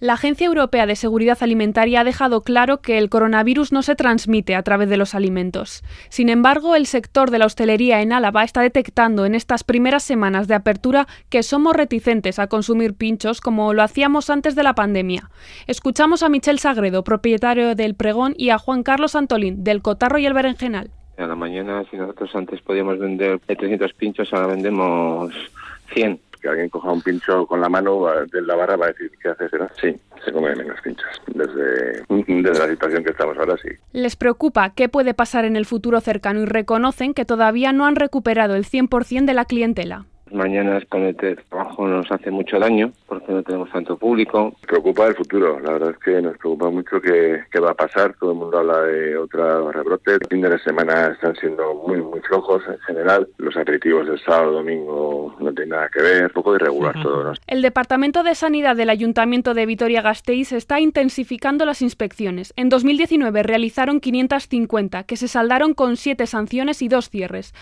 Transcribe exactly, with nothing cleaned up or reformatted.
La Agencia Europea de Seguridad Alimentaria ha dejado claro que el coronavirus no se transmite a través de los alimentos. Sin embargo, el sector de la hostelería en Álava está detectando en estas primeras semanas de apertura que somos reticentes a consumir pinchos como lo hacíamos antes de la pandemia. Escuchamos a Michel Sagredo, propietario del Pregón, y a Juan Carlos Antolín, del Cotarro y el Berenjenal. A la mañana, si nosotros antes podíamos vender trescientos pinchos, ahora vendemos cien. Que alguien coja un pincho con la mano de la barra va a decir, ¿qué haces? ¿No? Sí, se comen menos pinchos. Desde, desde la situación que estamos ahora, sí. Les preocupa qué puede pasar en el futuro cercano y reconocen que todavía no han recuperado el cien por ciento de la clientela. Mañanas con el trabajo nos hace mucho daño porque no tenemos tanto público. Preocupa el futuro, la verdad es que nos preocupa mucho qué, qué va a pasar. Todo el mundo habla de otra rebrote. Los fines de semana están siendo muy muy flojos en general. Los aperitivos del sábado, domingo no tienen nada que ver. Un poco irregular todo, ¿no? El Departamento de Sanidad del Ayuntamiento de Vitoria-Gasteiz está intensificando las inspecciones. En dos mil diecinueve realizaron quinientas cincuenta, que se saldaron con siete sanciones y dos cierres.